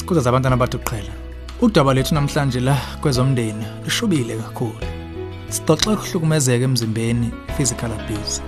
Kuza zabantwana bathu kuqhela. Udaba lethu namhlanje la kwezomndeni lishubile kakhulu. Sixoxa ukuhlukumezeka emzimbeni, physical abuse.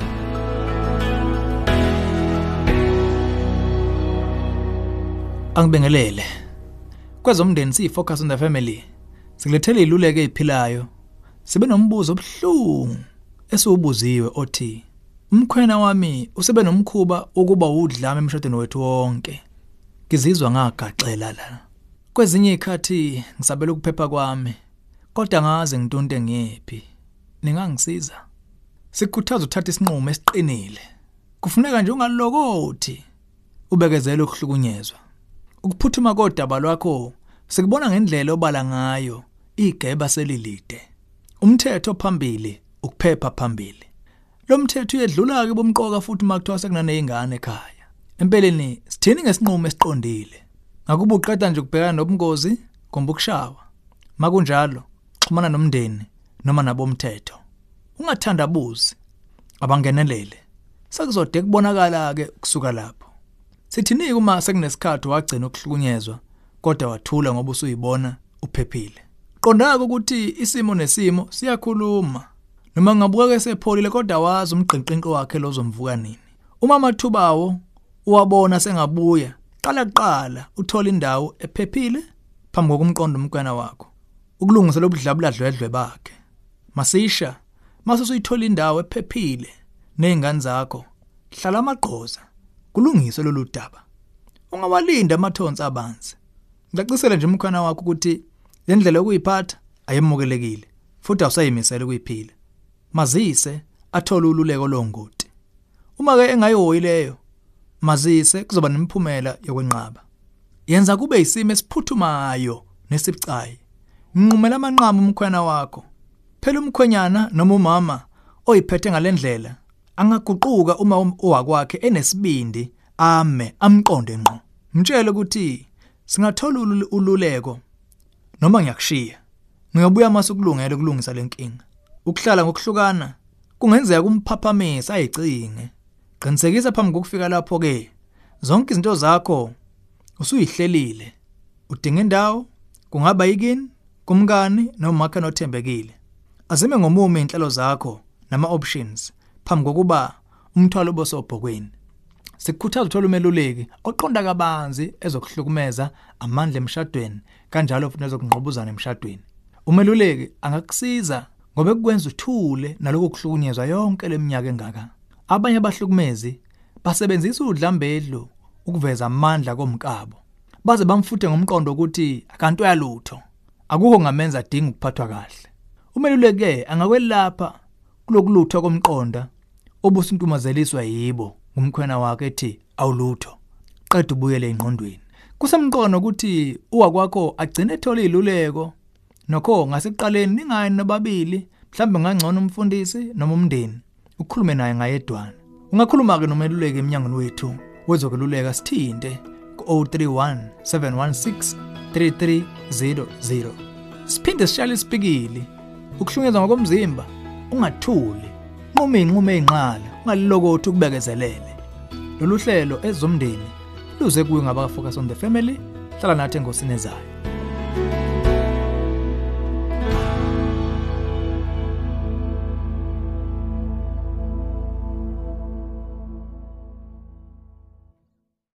Angibingelele. Kwezomndeni siyifocus on the family. Sikulethele iluleke eziphilayo. Sibe nombuzo obuhlungu esiwubuziwe othi umkhwena wami usebe nomkhuba ukuba udlame emshadweni wethu wonke. Ngizizwa ngagaxela la. Kwezinye ikhathi ngisabela ukuphepha kwami, kodwa ngaze ngitunte ngephi. Ningangisiza. Sikukhuthaza uthatha isinqumo esiqinile. Kufuneka nje ungalokothi ubekezele ukuhlukunyezwa. Ukuphuthuma kodaba lwakho sikubona ngendlela obala ngayo igeba selilide. Umthetho phambili, ukuphepha phambili. Lo mthetho uyedlula ke bomqoka futhi makuthiwa sekunane ingane ekhaya. Empeleni sithini ngesinqumo esiqondile. Ngakuba uqeda nje ukubhekana nobungozi komba ukushawa. Makunjalo, xhumana nomndeni noma nabomthetho. Ungathandabuzi abangenelele. Sekuzode kubonakala ke kusuka lapho. Sithini uma sekunesikhathi wagcina ukuhlukunyezwa kodwa wathula ngoba usuyibona uphephile. Qondaka ukuthi isimo nesimo siyakhuluma. Noma ngabuka ke sepholile kodwa wazi umqinqinqo wakhe lozomvuka nini. Uma mathubawo uwabona sengabuya, qala uthola indawo ephephile phambi kokumqonda umkwena wakho. Ukulungisa lobudlabuladlwedlwe bakhe. Masisha, mase usuyithola indawo ephephile nezingane zakho. Hlala amagqoza. Kulungise lolu daba. Ungawalinda amathonsi abanzi. Ngiyacisela nje umkhwana wakho ukuthi le ndlela yokuyiphatha ayemukelekile futhi awusayimisela ukuyiphila. Mazise athole ululeko longoti. Uma ke engayihoyileyo, mazise kuzoba nemiphumela yokwenqaba. Yenza kube isimo esiphuthumayo nesibucayi. Mnqumela amanqamu umkhwana wakho. Phela umkhwenyana noma umama oyiphethe ngalendlela angaguquka uma owakwakhe enesibindi amqonde ngqo. Mtshele ukuthi singathola ululeko noma ngiyakushiya. Ngiyobuya mase ukulungela ukulungisa lenkinga. Ukuhlala ngokuhlukana kungenzeka kumphaphamisa ayicinge. Qinisekisa phambi kokufika lapho ke zonke izinto zakho usuyihlelile. Udinga indawo, kungaba yikini, kumngani noma makhe nothembekile. Azime ngomumo inhlelo zakho nama options phambi kokuba umthwalo bosobhokweni. Sikukhuthaza uthola umeluleki oqonda kabanzi ezokuhlukumeza amandla emshadweni kanjalo futhi nezokungqobuzana emshadweni. Umeluleki angakusiza ngoba ekwenza uthule naloko kuhlukunyezwa yonke leminyaka engaka. Abanye abahlukumezi basebenzisa udlambedlo ukuveza amandla komkabo. Baze bamfuthe ngomqondo ukuthi akanto yalutho. Akukho ngamenza adinga ukuphathwa kahle. Umeluleki ke angakwelapha kulokulutho komqonda obusuntumazeliswa yibo ngumkhwena wakhe ethi awulutho. Qeda ubuyele engqondweni. Kusemqono ukuthi uwakwakho agcine ethola iluleko nokho ngasiqaleni ningayini nobabili mhlambe ngangcono umfundisi noma umndeni ukukhulume naye ngayedwana. Ungakhuluma ke nomeluleki eminyangweni wethu wezokululeka sithinte ku-031 716 3300. Siphinde sishale isipikili ukuhlukunyezwa ngokomzimba ungathuli. Nquma inqala ungalilokothi ukubekezelele. Lolu hlelo ezomndeni luze kuyo ngabafocus on the family. Hlala nathi engosini ezayo.